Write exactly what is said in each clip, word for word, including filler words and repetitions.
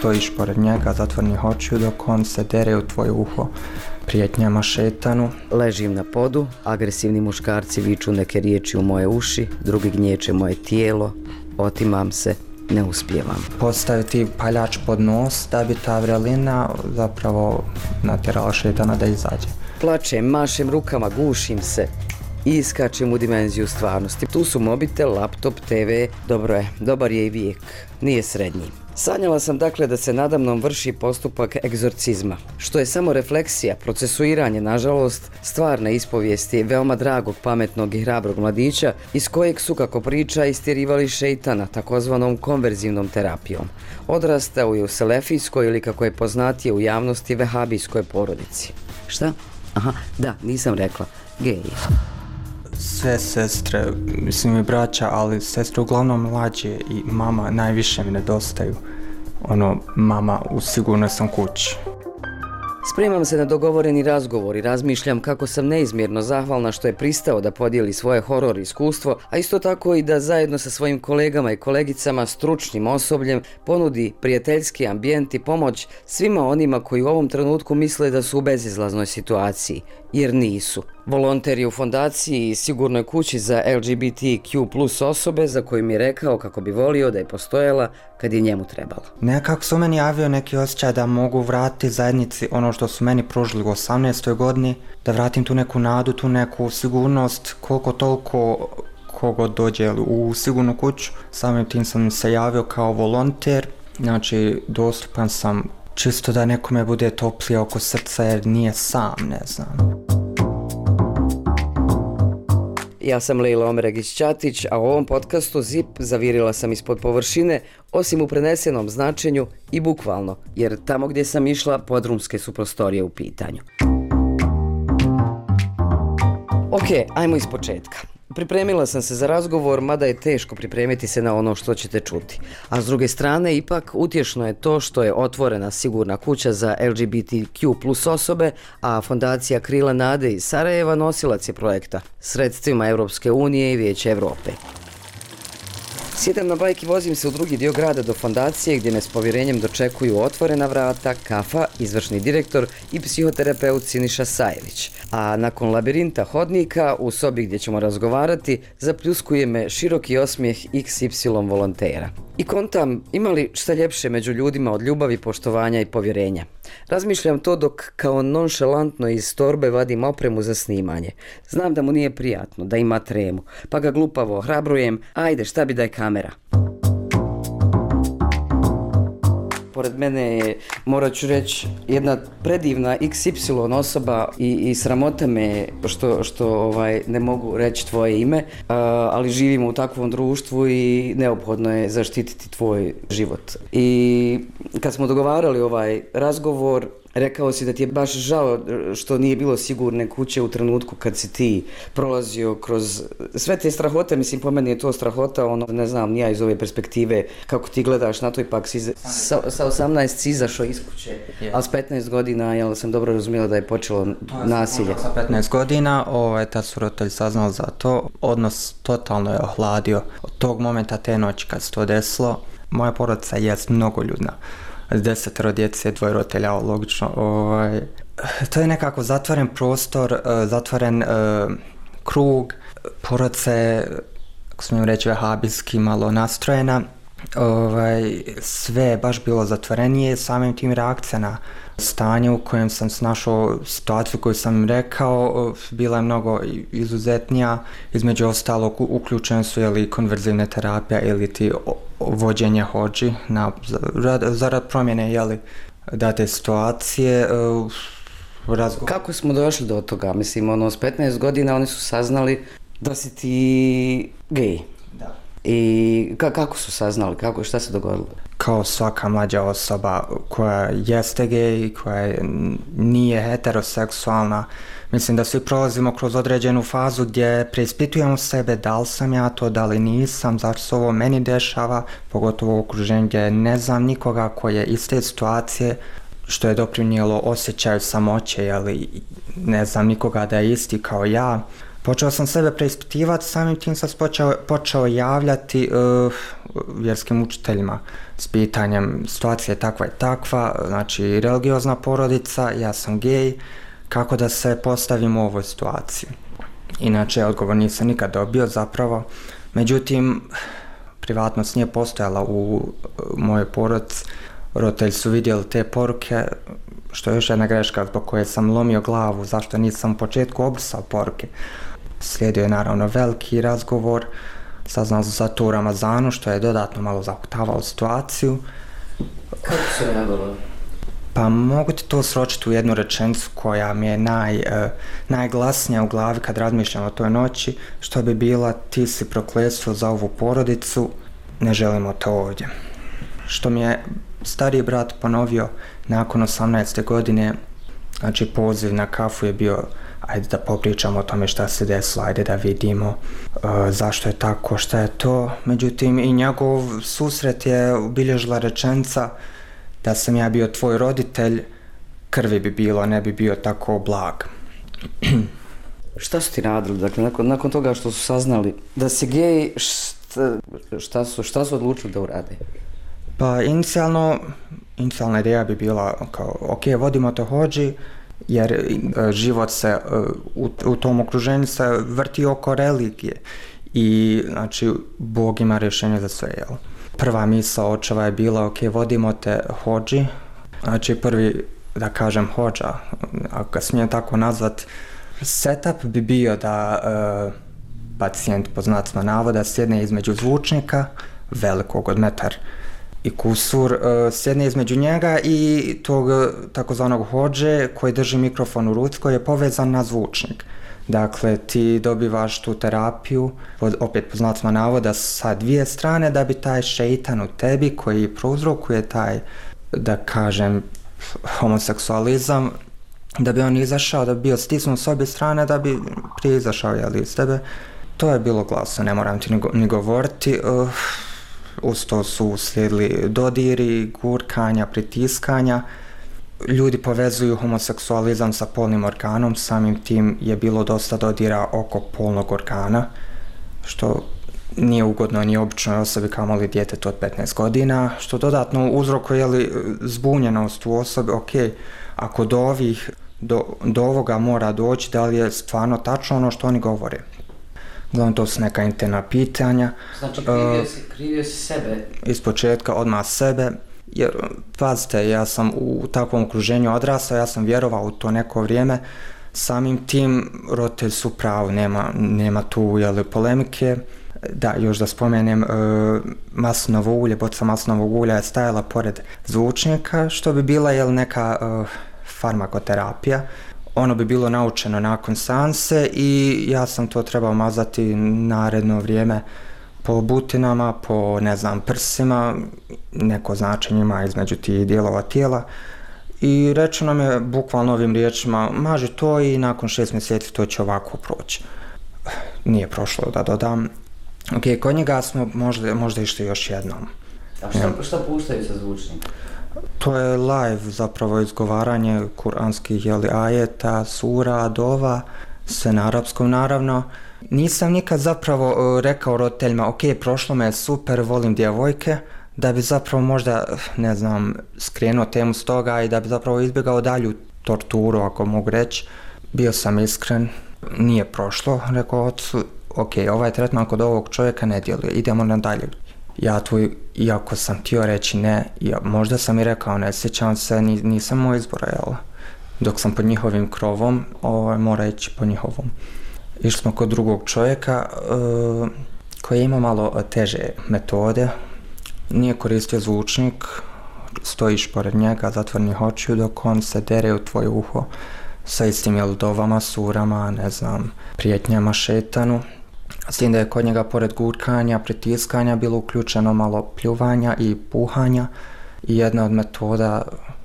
stojiš pored njega zatvorenih očiju dok on se dere u tvoje uho prijetnjama šetanu. Ležim na podu, agresivni muškarci viču neke riječi u moje uši, drugi gnječe moje tijelo, otimam se, ne uspijevam. Postaviti paljač pod nos da bi ta vrelina zapravo natjerala šetana da izađe. Plačem, mašem rukama, gušim se i iskačem u dimenziju stvarnosti. Tu su mobitel, laptop, te ve, dobro je, dobar je i vijek, nije srednji. Sanjala sam dakle da se nadamnom vrši postupak egzorcizma, što je samo refleksija, procesuiranje, nažalost, stvarne ispovijesti veoma dragog, pametnog i hrabrog mladića iz kojeg su, kako priča, istjerivali šeitana, takozvanom konverzivnom terapijom. Odrastao je u selefijskoj ili, kako je poznatije u javnosti, vehabijskoj porodici. Šta? Aha, da, nisam rekla. Gej. Sve sestre, mislim i braća, ali sestre uglavnom mlađe i mama najviše mi nedostaju. Ono, mama u sigurnoj sam kući. Spremam se na dogovoreni razgovor i razmišljam kako sam neizmjerno zahvalna što je pristao da podijeli svoje horor iskustvo, a isto tako i da zajedno sa svojim kolegama i kolegicama, stručnim osobljem, ponudi prijateljski ambijent i pomoć svima onima koji u ovom trenutku misle da su u bezizlaznoj situaciji, jer nisu. Volonter je u fondaciji i sigurnoj kući za el ge be te kju plus osobe za koju mi je rekao kako bi volio da je postojala kad je njemu trebalo. Nekako su meni javio neki osjećaj da mogu vratiti zajednici ono što su meni pružili u osamnaestoj godini, da vratim tu neku nadu, tu neku sigurnost, koliko toliko kogo dođe u sigurnu kuću. Samim tim sam se javio kao volonter, znači dostupan sam čisto da nekome bude toplije oko srca jer nije sam, ne znam. Ja sam Lejla Omeregić-Ćatić, a u ovom podcastu Zip zavirila sam ispod površine, osim u prenesenom značenju i bukvalno, jer tamo gdje sam išla, podrumske su prostorije u pitanju. Ok, ajmo iz početka. Pripremila sam se za razgovor, mada je teško pripremiti se na ono što ćete čuti. A s druge strane, ipak utješno je to što je otvorena sigurna kuća za el ge be te kju plus osobe, a fondacija Krila nade iz Sarajeva nosilac je projekta sredstvima Europske unije i Vijeća Europe. Sjedam na bajk i vozim se u drugi dio grada do fondacije gdje me s povjerenjem dočekuju otvorena vrata, kafa, izvršni direktor i psihoterapeut Siniša Sajević. A nakon labirinta hodnika u sobi gdje ćemo razgovarati zapljuskuje me široki osmijeh iks ipsilon volontera. I kontam, ima li šta ljepše među ljudima od ljubavi, poštovanja i povjerenja? Razmišljam to dok kao nonšalantno iz torbe vadim opremu za snimanje. Znam da mu nije prijatno, da ima tremu, pa ga glupavo ohrabrujem, ajde šta bi da je kamera. Pored mene je, morat ću reći, jedna predivna iks ipsilon osoba i, i sramota me što, što ovaj, ne mogu reći tvoje ime, uh, ali živimo u takvom društvu i neophodno je zaštititi tvoj život. I kad smo dogovarali ovaj razgovor, rekao si da ti je baš žao što nije bilo sigurne kuće u trenutku kad si ti prolazio kroz sve te strahote. Mislim, po meni je to strahota, ono, ne znam, nija iz ove perspektive kako ti gledaš na to, ipak si sa, sa osamnaest si izašao iz kuće, yeah. Ali s petnaest godina, jel sam dobro razumjela da je počelo nasilje. Sa petnaest godina, ovaj, tad su roditelji saznali za to, odnos totalno je ohladio. Od tog momenta, te noći kad se to desilo, moja porodica je mnogoljudna. Desetero djece, dvoje roditelja, logično. Ovaj, to je nekako zatvoren prostor, zatvoren uh, krug, porodica je, ako smijem reći, vehabijski malo nastrojena. Ovaj, sve je baš bilo zatvorenije, samim tim reakcija na stanje u kojem sam se našao, situaciju koju sam rekao, bila je mnogo izuzetnija. Između ostalog uključene su ili konverzivne terapija ili ti vođenje hodži na, zarad promjene jeli, date situacije. Razgovor. Kako smo došli do toga? Mislim, ono, s petnaest godina oni su saznali da si ti gej. Da. I ka- kako su saznali? Kako, šta se dogodilo? Kao svaka mlađa osoba koja jeste gej, koja nije heteroseksualna, mislim da svi prolazimo kroz određenu fazu gdje preispitujemo sebe da li sam ja to, da li nisam, zašto se ovo meni dešava, pogotovo u okruženju gdje ne znam nikoga koji je iz te situacije, što je doprinijelo osjećaju samoće, ali ne znam nikoga da je isti kao ja. Počeo sam sebe preispitivati, samim tim sam počeo, počeo javljati uh, vjerskim učiteljima s pitanjem situacija je takva i takva, znači religiozna porodica, ja sam gej, kako da se postavim u ovoj situaciji. Inače, odgovor nisam nikad dobio zapravo, međutim, privatnost nije postojala u mojoj porodici, roditelji su vidjeli te poruke, što je još jedna greška zbog koje sam lomio glavu, zašto nisam u početku obrisao poruke. Slijedio je naravno veliki razgovor, saznao sam za to u Ramazanu, što je dodatno malo zahutavalo situaciju. Kako se radilo? Pa mogu ti to sročiti u jednu rečenicu koja mi je naj, uh, najglasnija u glavi kad razmišljam o toj noći, što bi bila: ti si prokletstvo za ovu porodicu, ne želimo te ovdje. Što mi je stariji brat ponovio nakon osamnaeste godine, znači poziv na kafu je bio: ajde da popričamo o tome šta se desilo, ajde da vidimo uh, zašto je tako, šta je to. Međutim, i njegov susret je obilježila rečenica: da sam ja bio tvoj roditelj, krvi bi bilo, ne bi bio tako blag. Šta su ti radili? Dakle, nakon, nakon toga što su saznali da si gej, šta, šta, su, šta su odlučili da urade? Pa inicijalno, inicijalna ideja bi bila kao: ok, vodimo te hodži, jer uh, život se uh, u, u tom okruženju se vrti oko religije i znači Bog ima rješenje za sve, jel? Prva misao očeva je bila: ok, vodimo te hodži, znači prvi, da kažem, hodža, ako ga smijem tako nazvat, setup bi bio da uh, pacijent, po znacima navoda, sjedne između zvučnika, velikog od metar i kusur, uh, sjedne između njega i tog takozvanog hodže koji drži mikrofon u ruci, koji je povezan na zvučnik. Dakle, ti dobivaš tu terapiju, opet po znacima navoda, sa dvije strane, da bi taj šeitan u tebi koji prouzrokuje taj, da kažem, homoseksualizam, da bi on izašao, da bi bio stisnut s obje strane, da bi prije izašao, jel, iz tebe. To je bilo glasno, ne moram ti ni, go, ni govoriti. Uh, uz to su uslijedili dodiri, gurkanja, pritiskanja. Ljudi povezuju homoseksualizam sa polnim organom, samim tim je bilo dosta dodira oko polnog organa, što nije ugodno ni običnoj osobi, kamoli djetetu od petnaest godina, što dodatno uzrokuje zbunjenost u osobi. Ok, ako do ovih, do, do ovoga mora doći, da li je stvarno tačno ono što oni govore? Uglavnom, to su neka interna pitanja. Znači, krivio si, krivio si sebe? Iz početka, odmah sebe. Jer, pazite, ja sam u takvom okruženju odrastao, ja sam vjerovao u to neko vrijeme, samim tim roditelji su pravi, nema, nema tu, jel, polemike. Da, još da spomenem, e, maslinovo ulje, boca maslinovog ulja je stajala pored zvučnika, što bi bila, jel, neka e, farmakoterapija. Ono bi bilo naučeno nakon seanse i ja sam to trebao mazati naredno vrijeme po butinama, po, ne znam, prsima, neko značenje ima između tih dijelova tijela. I rečeno mi je bukvalno ovim riječima: maži to i nakon šest mjeseci to će ovako proći. Nije prošlo, da dodam. Ok, kod njega smo možda, možda išli još jednom. A šta, šta puštaju sa zvučnika? To je live, zapravo izgovaranje kuranskih, jeli, ajeta, sura, dova, sve na arapskom naravno. Nisam nikad zapravo uh, rekao roditeljima: ok, prošlo me je super, volim djevojke, da bi zapravo možda, ne znam, skrenuo temu s toga i da bi zapravo izbjegao dalju torturu, ako mogu reći. Bio sam iskren, nije prošlo, rekao ocu: ok, ovaj tretman kod ovog čovjeka ne djeluje, idemo nadalje. Ja tu, iako sam htio reći ne, ja, možda sam i rekao ne, sjećam se, nisam moj izbora, jel? Dok sam pod njihovim krovom, ovaj, mora ići po njihovom. Išli smo kod drugog čovjeka uh, koji ima malo teže metode, nije koristio zvučnik, stojiš pored njega, zatvornih očiju, dok on se dere u tvoje uho sa istim, jel, dovama, surama, ne znam, prijetnjama šetanu. S tim da je kod njega pored gurkanja, pritiskanja bilo uključeno malo pljuvanja i puhanja i jedna od metoda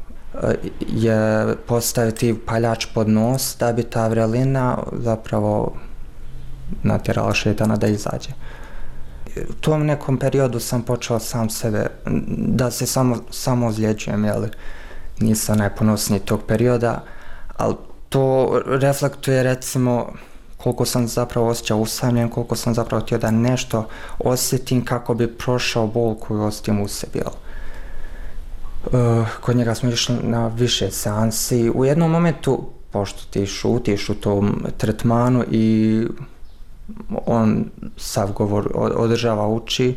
je postaviti paljač pod nos da bi ta vrelina zapravo natjerala šetana da izađe. U tom nekom periodu sam počeo sam sebe da se samo, samo ozljeđujem, jel, nisam najponosniji tog perioda, ali to reflektuje recimo koliko sam zapravo osjećao usamljen, koliko sam zapravo htio da nešto osjetim kako bi prošao bol koju osjetim u sebi. Uh, kod njega smo išli na više seansi. U jednom momentu, pošto ti šutiš u tom tretmanu i on sav govor održava, uči,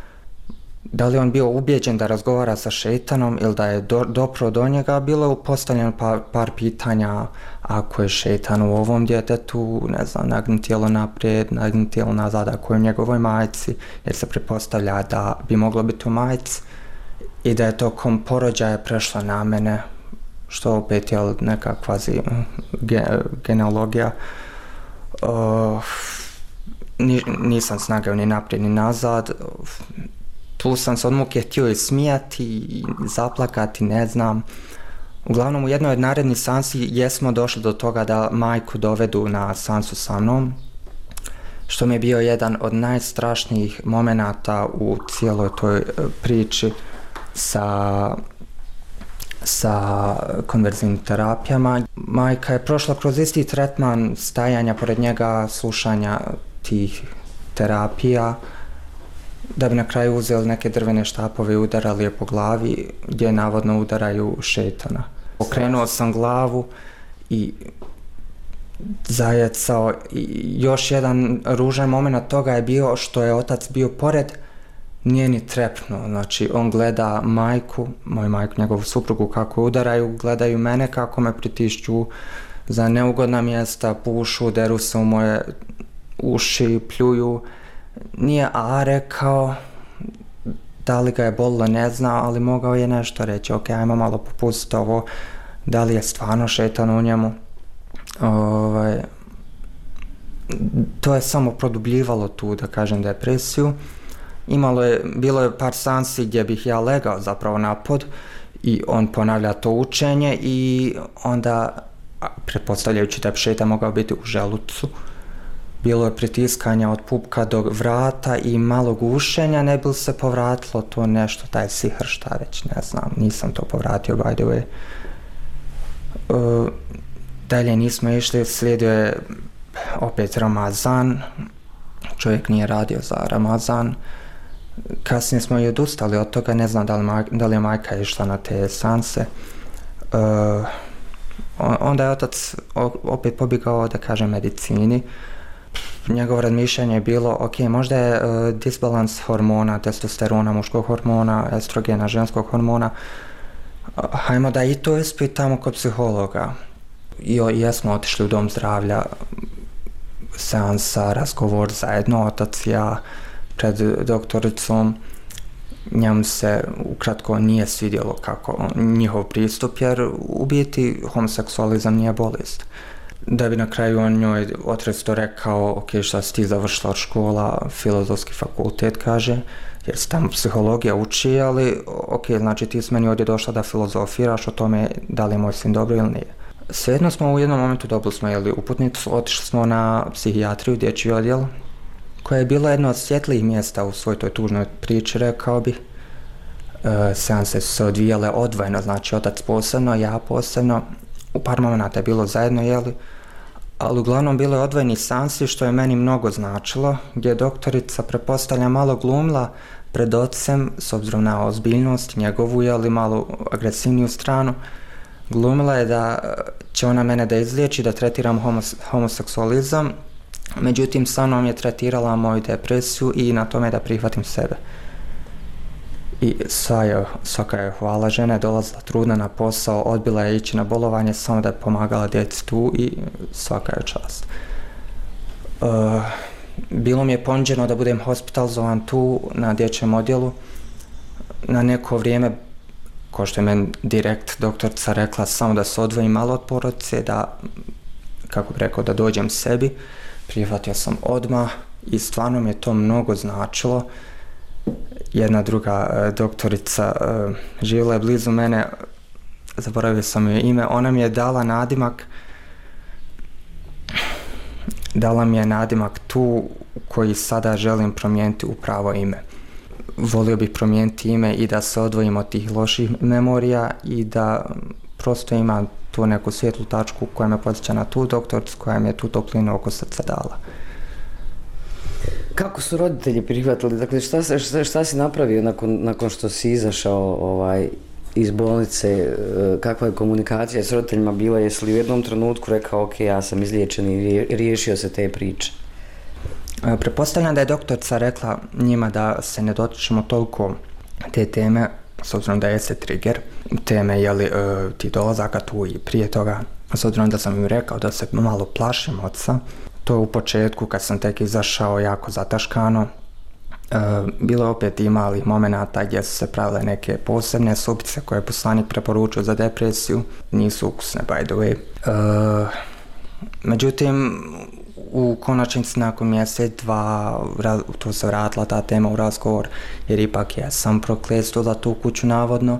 da li on bio ubijeđen da razgovara sa šejtanom ili da je do, dopro do njega, bilo je postavljeno par, par pitanja. Ako je šejtan u ovom djetetu, ne znam, nagni tijelo naprijed, nagni tijelo nazad, ako je u njegovoj majci, jer se pretpostavlja da bi moglo biti u majci i da je tokom porođaja prešlo na mene, što opet je neka kvazi ge, genealogija. Uh, nisam snagao ni naprijed ni nazad. Tu sam se od muke htio i smijati i zaplakati, ne znam. Uglavnom, u jednoj od narednih seansi jesmo došli do toga da majku dovedu na seansu sa mnom, što mi je bio jedan od najstrašnijih momenata u cijeloj toj priči sa, sa konverzivnim terapijama. Majka je prošla kroz isti tretman stajanja pored njega, slušanja tih terapija, da bi na kraju uzeli neke drvene štapove i udarali je po glavi, gdje navodno udaraju šejtana. Okrenuo sam glavu i zajecao. I još jedan ružan moment toga je bio što je otac bio pored, nije ni trepnuo. Znači, on gleda majku, moju majku, njegovu suprugu, kako udaraju, gledaju mene kako me pritišću za neugodna mjesta, pušu, deru se u moje uši, pljuju. Nije a rekao, da li ga je bolilo ne zna, ali mogao je nešto reći. Ok, ajmo malo popustiti ovo, da li je stvarno šejtan u njemu. Ovaj, to je samo produbljivalo tu, da kažem, depresiju. Imalo je, bilo je par seansi gdje bih ja legao zapravo na pod i on ponavlja to učenje i onda, pretpostavljajući da bi šejtan mogao biti u želucu, bilo je pritiskanja od pupka do vrata i malo gušenja, ne bi se povratilo to nešto, taj sihr, šta već, ne znam, nisam to povratio, by the way. Uh, dalje nismo išli, slijedio je opet Ramazan, čovjek nije radio za Ramazan. Kasnije smo i odustali od toga, ne znam da li, maj, da li je majka išla na te seanse. Uh, onda je otac opet pobjegao, da kažem, medicini. Njegovo razmišljanje je bilo, ok, možda je uh, disbalans hormona, testosterona, muškog hormona, estrogena, ženskog hormona. Uh, hajmo da i to ispitamo kod psihologa. I jesmo otišli u dom zdravlja, seansa, razgovor zajedno, otac i ja, pred doktoricom. Njemu se ukratko nije svidjelo kako njihov pristup, jer u biti homoseksualizam nije bolest. Da bi na kraju on njoj otresto rekao, ok, šta si ti završila od škola, filozofski fakultet, kaže, jer se tamo psihologija uči, ali ok, znači ti si meni ovdje došla da filozofiraš o tome da li je moj sin dobro ili nije. Svejedno smo u jednom momentu dobili smo jeli uputnicu, otišli smo na psihijatriju, dječji odjel, koja je bila jedno od svjetlijih mjesta u svoj toj tužnoj priči, rekao bi. E, seanse su se odvijale odvojeno, znači otac posebno, ja posebno, u par momenta je bilo zajedno, jeli, ali uglavnom bilo je odvojeni seansi, što je meni mnogo značilo, gdje je doktorica, pretpostavlja, malo glumila pred ocem, s obzirom na ozbiljnost njegovu, jeli, malo agresivniju stranu. Glumila je da će ona mene da izliječi, da tretiram homos- homoseksualizam, međutim sa mnom je tretirala moju depresiju i na tome da prihvatim sebe. I sva je, svaka je hvala, žena je dolazila trudna na posao, odbila je ići na bolovanje samo da je pomagala djeci tu i svaka je čast. Uh, bilo mi je ponuđeno da budem hospitalizovan tu na dječjem odjelu na neko vrijeme, ko što je meni direkt doktorica rekla, samo da se odvojim malo od porodice, da, kako bih rekao, da dođem sebi. Prihvatio sam odmah i stvarno mi je to mnogo značilo. Jedna druga e, doktorica e, živjela je blizu mene, zaboravio sam joj ime, ona mi je dala nadimak, dala mi je nadimak tu koji sada želim promijeniti u pravo ime. Volio bih promijeniti ime i da se odvojim od tih loših memorija i da prosto imam tu neku svijetlu tačku koja me podsjeća na tu doktoricu koja mi je tu toplinu oko srca dala. Kako su roditelji prihvatili? Dakle, šta, šta, šta si napravio nakon, nakon što si izašao ovaj, iz bolnice? Kakva je komunikacija s roditeljima bila? Jesi li u jednom trenutku rekao ok, ja sam izliječen i riješio se te priče? Pretpostavljam da je doktorica rekla njima da se ne dotičemo toliko te teme, s obzirom da je se trigger, teme jeli, ti dolazaka tu i prije toga, s obzirom da sam im rekao da se malo plašim oca. To u početku kad sam tek izašao jako zataškano. E, bilo je opet i malih momenata gdje su se pravile neke posebne supice koje je poslanik preporučio za depresiju. Nisu ukusne, by the way. E, međutim, u konačnici nakon mjesec, dva, tu se vratila ta tema u razgovor, jer ipak ja sam prokletstvo za tu kuću navodno.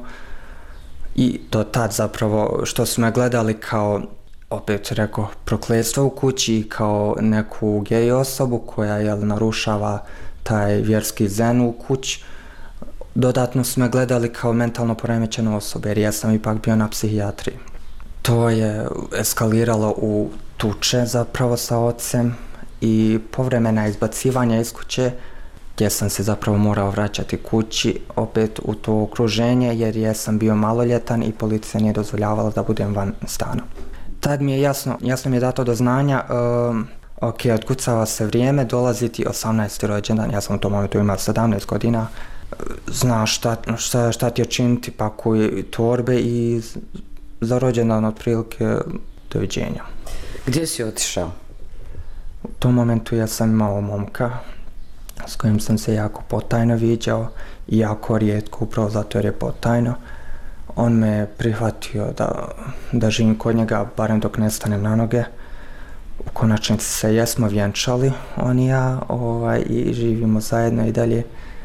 I do tad zapravo što su me gledali kao, opet rekao, prokletstvo u kući, kao neku gej osobu koja jel, narušava taj vjerski zen u kući. Dodatno su me gledali kao mentalno poremećenu osobu, jer ja sam ipak bio na psihijatriji. To je eskaliralo u tuče zapravo sa ocem i povremena izbacivanja iz kuće, gdje sam se zapravo morao vraćati kući, opet u to okruženje, jer ja sam bio maloljetan i policija nije dozvoljavala da budem van stana. Tad mi je jasno, jasno mi je dato do znanja, um, ok, otkucava se vrijeme, dolazi ti osamnaesti rođendan, ja sam u tom momentu imao sedamnaest godina, znaš šta, šta, šta ti je činiti, pakuj torbe i za rođendan otprilike doviđenja. Gdje si otišao? U tom momentu ja sam imao momka s kojim sam se jako potajno viđao i jako rijetko, upravo zato jer je potajno. On me prihvatio da, da živim kod njega, barem dok ne stanem na noge. U konačnici se jesmo vjenčali, on i ja, ovaj, i živimo zajedno i dalje.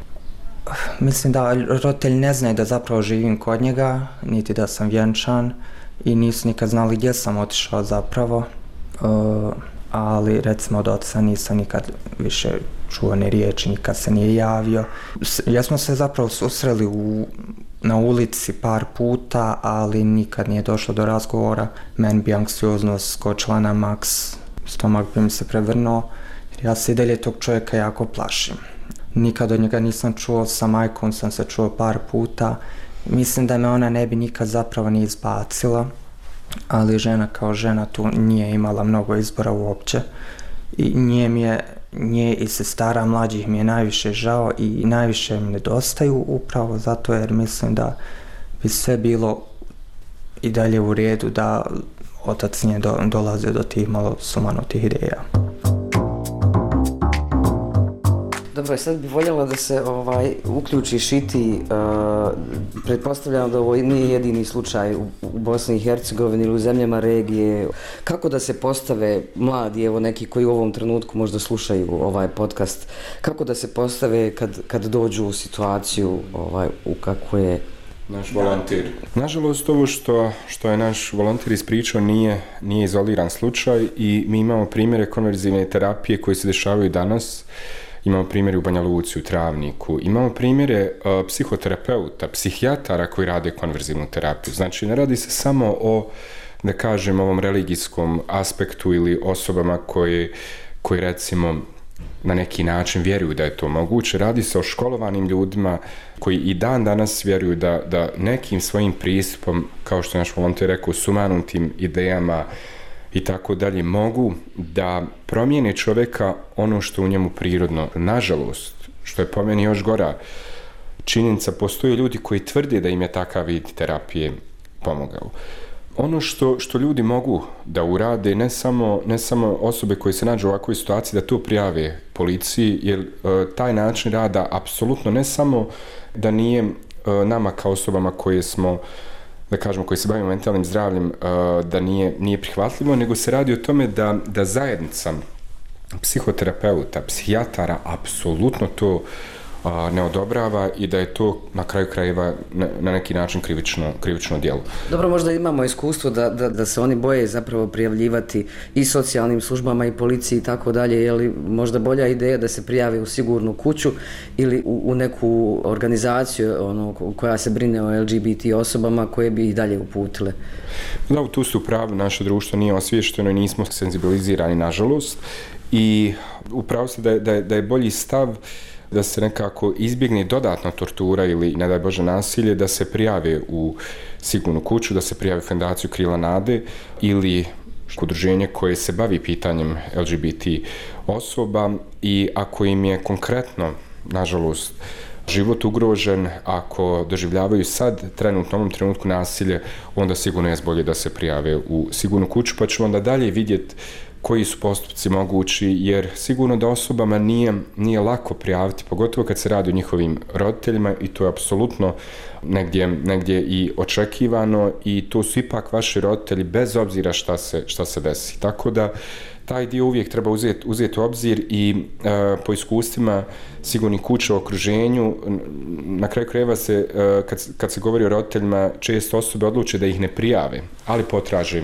Mislim da roditelji ne znaju da zapravo živim kod njega, niti da sam vjenčan i nisu nikad znali gdje sam otišao zapravo. Uh, ali recimo od oca nisam nikad više čuo ni riječi, nikad se nije javio. Jesmo se zapravo susreli u, na ulici par puta, ali nikad nije došlo do razgovora. Meni bi anksioznost skočila na maks, stomak bi mi se prevrnuo, jer ja se i dalje tog čovjeka jako plašim. Nikad od njega nisam čuo, sa majkom sam se čuo par puta. Mislim da me ona ne bi nikad zapravo ni izbacila, ali žena kao žena tu nije imala mnogo izbora uopće. I nje mi je, nje i sestara mlađih mi je najviše žao i najviše mi nedostaju upravo zato jer mislim da bi sve bilo i dalje u redu da otac nije do, dolazio do tih malo sumanutih ideja. Dobro, sad bih voljela da se ovaj, uključiš i ti. Uh, pretpostavljam da ovo nije jedini slučaj u, u Bosni i Hercegovini ili u zemljama regije. Kako da se postave mladi, evo neki koji u ovom trenutku možda slušaju ovaj podcast, kako da se postave kad, kad dođu u situaciju ovaj, u kako je naš volonter. Nažalost, ovo što, što je naš volonter ispričao nije, nije izoliran slučaj i mi imamo primjere konverzivne terapije koje se dešavaju danas. Imamo primjere u Banja Luci, u Travniku, imamo primjere uh, psihoterapeuta, psihijatara koji rade konverzivnu terapiju. Znači, ne radi se samo o, da kažem, ovom religijskom aspektu ili osobama koje, koji recimo na neki način vjeruju da je to moguće. Radi se o školovanim ljudima koji i dan danas vjeruju da, da nekim svojim pristupom, kao što je naš volonter rekao, sumanutim idejama i tako dalje, mogu da promijene čovjeka ono što u njemu prirodno. Nažalost, što je po meni još gora činjenica, postoje ljudi koji tvrde da im je takav vid terapije pomogao. Ono što, što ljudi mogu da urade, ne samo, ne samo osobe koje se nađu u ovakvoj situaciji, da to prijave policiji, jer e, taj način rada apsolutno ne samo da nije e, nama kao osobama koje smo, da kažemo, koji se bavimo mentalnim zdravljem, da nije, nije prihvatljivo, nego se radi o tome da, da zajednica psihoterapeuta, psihijatara apsolutno to ne odobrava i da je to na kraju krajeva na neki način krivično, krivično djelo. Dobro, možda imamo iskustvo da, da, da se oni boje zapravo prijavljivati i socijalnim službama i policiji i tako dalje, je li možda bolja ideja da se prijave u sigurnu kuću ili u, u neku organizaciju ono, koja se brine o L G B T osobama koje bi ih dalje uputile? Da, tu su pravi, naše društvo nije osviješteno i nismo senzibilizirani, nažalost, i upravo se da je, da je, da je bolji stav da se nekako izbjegne dodatna tortura ili, ne daj Bože, nasilje, da se prijave u sigurnu kuću, da se prijave u Fondaciju Krila nade ili udruženje koje se bavi pitanjem L G B T osoba i ako im je konkretno, nažalost, život ugrožen, ako doživljavaju sad trenutno, u ovom trenutku nasilje, onda sigurno je bolje da se prijave u sigurnu kuću, pa ćemo onda dalje vidjeti koji su postupci mogući, jer sigurno da osobama nije, nije lako prijaviti, pogotovo kad se radi o njihovim roditeljima i to je apsolutno negdje, negdje i očekivano i to su ipak vaši roditelji bez obzira šta se, šta se desi. Tako da taj dio uvijek treba uzeti, uzeti u obzir i e, po iskustvima sigurnih kuća u okruženju, na kraju krajeva se, e, kad, kad se govori o roditeljima, često osobe odluče da ih ne prijave, ali potraže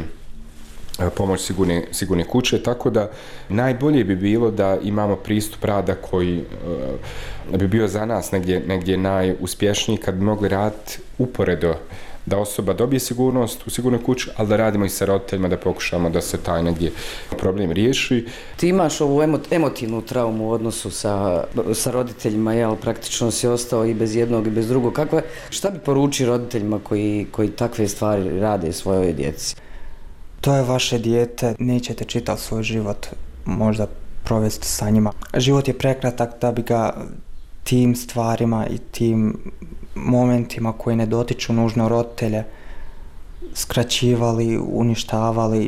pomoć sigurne, sigurne kuće, tako da najbolje bi bilo da imamo pristup rada koji uh, bi bio za nas negdje, negdje najuspješniji kad bi mogli raditi uporedo da osoba dobije sigurnost u sigurnoj kući, ali da radimo i sa roditeljima da pokušamo da se taj negdje problem riješi. Ti imaš ovu emo, emotivnu traumu u odnosu sa, sa roditeljima, jel, praktično si ostao i bez jednog i bez drugog. Kakva, šta bi poručio roditeljima koji, koji takve stvari rade svojoj djeci? To je vaše dijete, nećete čitav svoj život možda provesti sa njima. Život je prekratak da bi ga tim stvarima i tim momentima koji ne dotiču nužno roditelje skraćivali, uništavali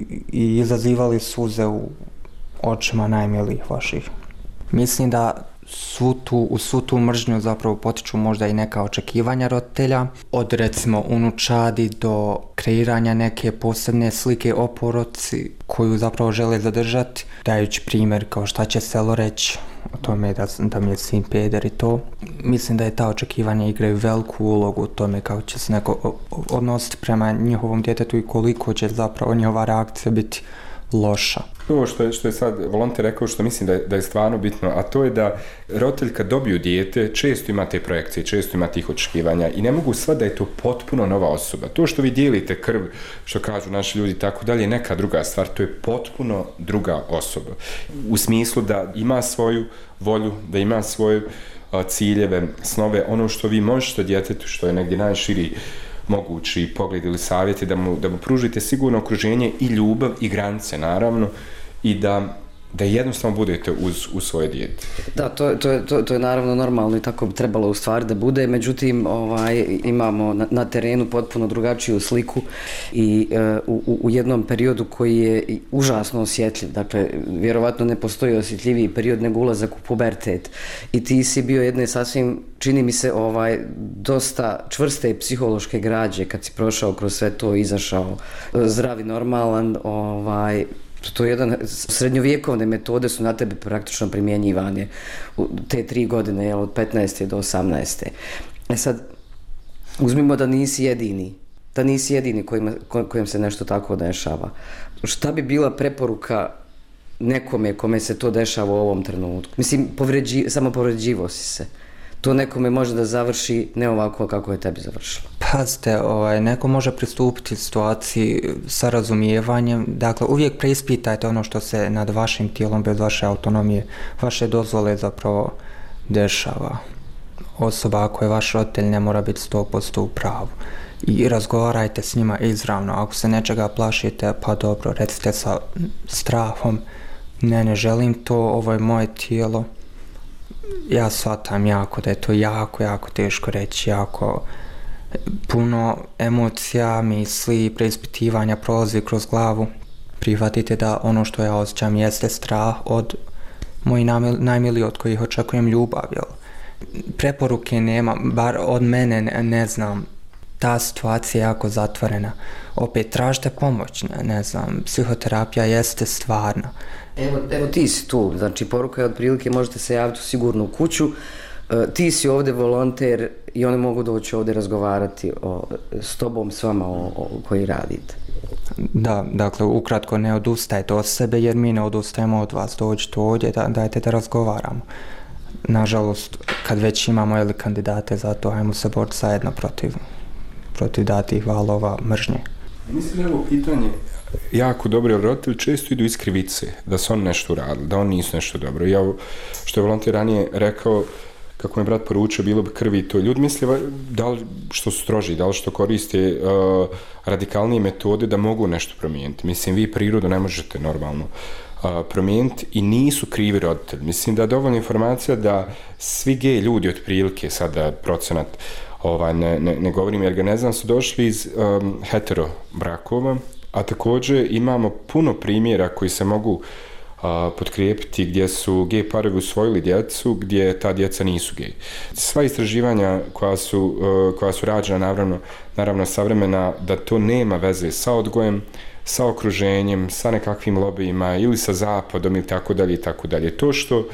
i izazivali suze u očima najmilijih vaših. Mislim da svu tu, u svu tu mržnju zapravo potiču možda i neka očekivanja roditelja, od recimo unučadi do kreiranja neke posebne slike o poroci koju zapravo žele zadržati, dajući primjer kao šta će selo reći o tome da, da mi je sin peder i to. Mislim da je ta očekivanja igraju veliku ulogu u tome kako će se neko odnositi prema njihovom djetetu i koliko će zapravo njihova reakcija biti loša. Ovo što je, što je sad volonter rekao, što mislim da je, da je stvarno bitno, a to je da roditelj kad dobiju dijete često ima te projekcije, često ima tih očekivanja i ne mogu sva da je to potpuno nova osoba. To što vi dijelite krv, što kažu naši ljudi tako dalje, neka druga stvar, to je potpuno druga osoba. U smislu da ima svoju volju, da ima svoje a, ciljeve, snove, ono što vi možete djetetu, što je negdje najširi mogući pogled ili savjeti, da mu, da mu pružite sigurno okruženje i ljubav i granice, naravno, i da, da jednostavno budete uz, uz svoje dijete. Da, to, to, je, to, to je naravno normalno i tako bi trebalo u stvari da bude, međutim ovaj, imamo na, na terenu potpuno drugačiju sliku i uh, u, u jednom periodu koji je užasno osjetljiv, dakle, vjerovatno ne postoji osjetljiviji period nego ulazak u pubertet i ti si bio jedne sasvim, čini mi se, ovaj, dosta čvrste psihološke građe kad si prošao kroz sve to, izašao zdravi, normalan, ovaj, to je jedan, srednjovjekovne metode su na tebe praktično primjenjivane u te tri godine, jel, od petnaeste do osamnaeste. E sad, uzmimo da nisi jedini, da nisi jedini kojima, kojem se nešto tako dešava. Šta bi bila preporuka nekome kome se to dešava u ovom trenutku? Mislim, povređi, samo povređivo si se. To nekome može da završi ne ovako kako je tebi završilo. Pazite, ovaj, neko može pristupiti situaciji sa razumijevanjem. Dakle, uvijek preispitajte ono što se nad vašim tijelom bez vaše autonomije, vaše dozvole zapravo dešava. Osoba ako je vaš roditelj ne mora biti sto posto u pravu. I razgovarajte s njima izravno. Ako se nečega plašite, pa dobro, recite sa strahom, ne, ne želim to, ovo je moje tijelo. Ja shvatam jako da je to jako, jako teško reći, jako puno emocija, misli, preispitivanja prolazi kroz glavu. Prihvatite da ono što ja osjećam jeste strah od mojih najmiliji od kojih očekujem ljubav. Jel? Preporuke nema, bar od mene ne, ne znam, ta situacija je jako zatvorena. Opet tražite pomoć, ne, ne znam, psihoterapija jeste stvarna. Evo, evo ti si tu, znači poruka je otprilike možete se javiti u sigurnu kuću, Ti si ovdje volonter i oni mogu doći ovdje razgovarati o, s tobom, s vama o, o koji radite. Da, dakle, ukratko ne odustajte od sebe jer mi ne odustajemo od vas. Dođite ovdje, da, dajte da razgovaramo. Nažalost, kad već imamo ili kandidate za to, ajmo se boriti zajedno protiv, protiv datih valova mržnje. Mislim da je ovo pitanje jako dobro, jer roditelji često idu iz krivice, da su oni nešto uradili, da oni nisu nešto dobro. Ja, što je volonter ranije rekao, kako mi je brat poručio, bilo bi krvi i to. Ljudi misle da li što su stroži, da li što koriste uh, radikalnije metode da mogu nešto promijeniti. Mislim, vi prirodu ne možete normalno uh, promijeniti i nisu krivi roditelji. Mislim da je dovoljna informacija da svi gej ljudi otprilike, sada procenat ovaj, ne, ne, ne govorim jer ga ne znam, su došli iz um, hetero brakova, a također imamo puno primjera koji se mogu Uh, potkrijepiti gdje su gej parovi usvojili djecu, gdje ta djeca nisu gej. Sva istraživanja koja su, uh, koja su rađena, naravno, naravno savremena, da to nema veze sa odgojem, sa okruženjem, sa nekakvim lobijima ili sa zapadom ili tako dalje i tako dalje. To što,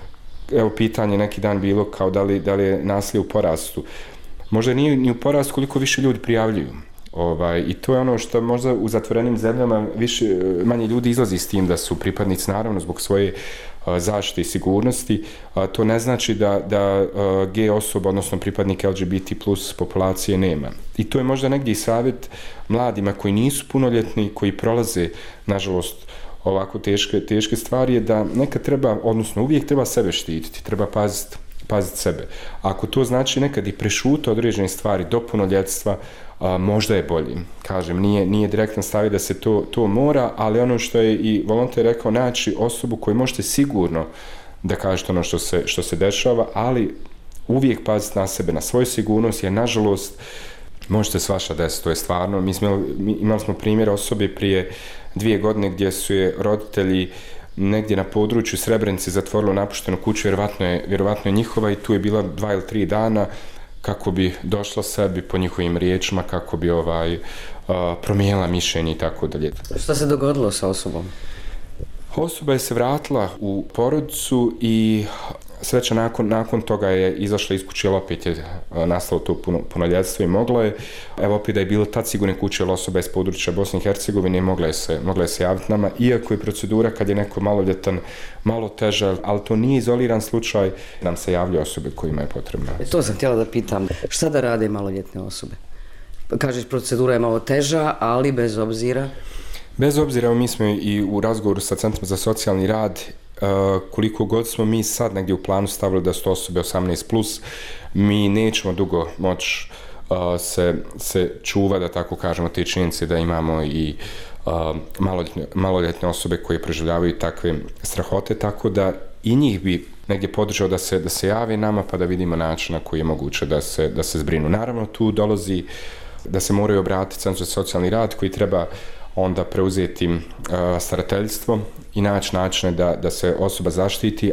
evo pitanje neki dan bilo kao da li, da li je nasilje u porastu. Možda nije ni u porastu koliko više ljudi prijavljuju. Ovaj, i to je ono što možda u zatvorenim zemljama više, manje ljudi izlazi s tim da su pripadnici, naravno zbog svoje uh, zaštite i sigurnosti. Uh, to ne znači da, da uh, gej osoba, odnosno pripadnik L G B T plus populacije nema. I to je možda negdje i savjet mladima koji nisu punoljetni, koji prolaze, nažalost, ovako teške, teške stvari, je da nekad treba, odnosno uvijek treba sebe štititi, treba paziti paziti sebe. Ako to znači nekad i prešuta određene stvari do punoljetstva, a, možda je bolji. Kažem, nije, nije direktan stav da se to, to mora, ali ono što je i volonter rekao, naći osobu koju možete sigurno da kažete ono što se, što se dešava, ali uvijek paziti na sebe, na svoju sigurnost, jer nažalost možete svašta desiti, to je stvarno. Mi smo, mi, imali smo primjer osobe prije dvije godine gdje su je roditelji negdje na području Srebrenice zatvorilo napuštenu kuću, vjerovatno je, vjerovatno je njihova, i tu je bila dva ili tri dana kako bi došla sebi po njihovim riječima, kako bi ovaj, uh, promijenila mišljenje i tako dalje. Šta se dogodilo sa osobom? Osoba je se vratila u porodicu i sreća nakon, nakon toga je izašla iz kuće, ali opet je nastalo to puno, punoljetstvo i mogla je. Evo opet da je bilo tad sigurne kuće, ali osoba je iz područja Bosne i Hercegovine, mogla je se, mogla je se javiti nama, iako je procedura kad je neko maloljetan malo teža, ali to nije izoliran slučaj, nam se javljaju osobe kojima je potrebno. E, to sam htjela da pitam, šta da rade maloljetne osobe? Kažeš, procedura je malo teža, ali bez obzira? Bez obzira, mi smo i u razgovoru sa Centrom za socijalni rad, Uh, koliko god smo mi sad negdje u planu stavili da su to osobe osamnaest plus, mi nećemo dugo moći uh, se, se čuva, da tako kažemo, te činjenice da imamo i uh, maloljetne, maloljetne osobe koje preživljavaju takve strahote, tako da i njih bi negdje podržao da se, da se jave nama, pa da vidimo način na koji je moguće da se, da se zbrinu. Naravno, tu dolazi da se moraju obratiti Centru za socijalni rad koji treba onda preuzeti uh, starateljstvo i naći načine da, da se osoba zaštiti.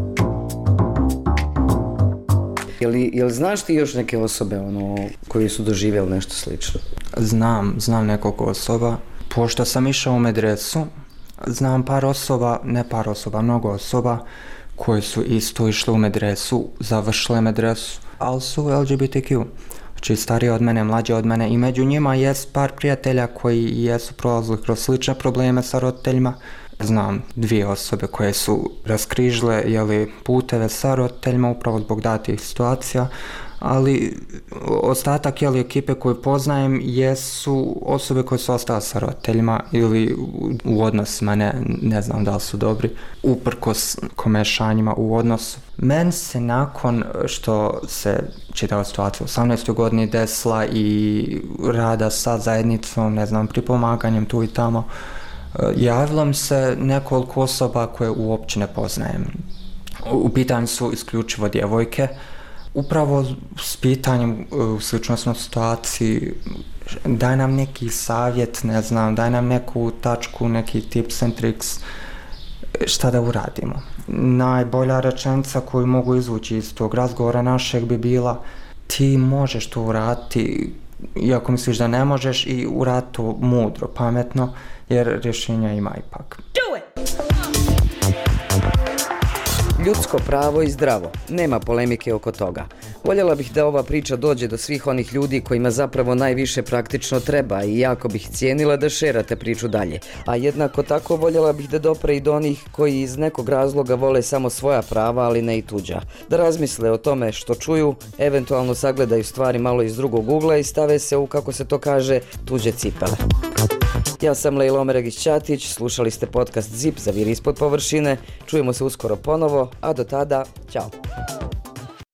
Jel, jel znaš ti još neke osobe ono, koji su doživjeli nešto slično? Znam, znam nekoliko osoba. Pošto sam išao u medresu, znam par osoba, ne par osoba, mnogo osoba koji su isto išli u medresu, završile medresu, ali su L G B T Q. Znači starije od mene, mlađe od mene, i među njima jest par prijatelja koji jesu prolazili kroz slične probleme sa roditeljima. Znam dvije osobe koje su raskrižile jeli, puteve sa roditeljima upravo zbog datih situacija, ali ostatak jeli, ekipe koju poznajem jesu osobe koje su ostale sa roditeljima ili u, u odnosima, ne, ne znam da li su dobri, uprkos komešanjima u odnosu. Meni se nakon što se čitava situacija u osamnaestoj godini desila i rada sa zajednicom, ne znam, pri pomaganjem tu i tamo, javilo mi se nekoliko osoba koje uopće ne poznajem. U pitanju su isključivo djevojke. Upravo s pitanjem u sličnostnoj situaciji, daj nam neki savjet, ne znam, daj nam neku tačku, neki tips and tricks, šta da uradimo. Najbolja rečenica koju mogu izvući iz tog razgovora našeg bi bila: ti možeš to uraditi, iako misliš da ne možeš, i uraditi to mudro, pametno, jer rješenja ima ipak. Ljudsko pravo i zdravo, nema polemike oko toga. Voljela bih da ova priča dođe do svih onih ljudi kojima zapravo najviše praktično treba i jako bih cijenila da šerate priču dalje. A jednako tako voljela bih da dopre i do onih koji iz nekog razloga vole samo svoja prava, ali ne i tuđa. Da razmisle o tome što čuju, eventualno sagledaju stvari malo iz drugog ugla i stave se u, kako se to kaže, tuđe cipele. Ja sam Lejla Omeregić-Ćatić, slušali ste podcast Zip, zaviri ispod površine. Čujemo se uskoro ponovo, a do tada, ćao.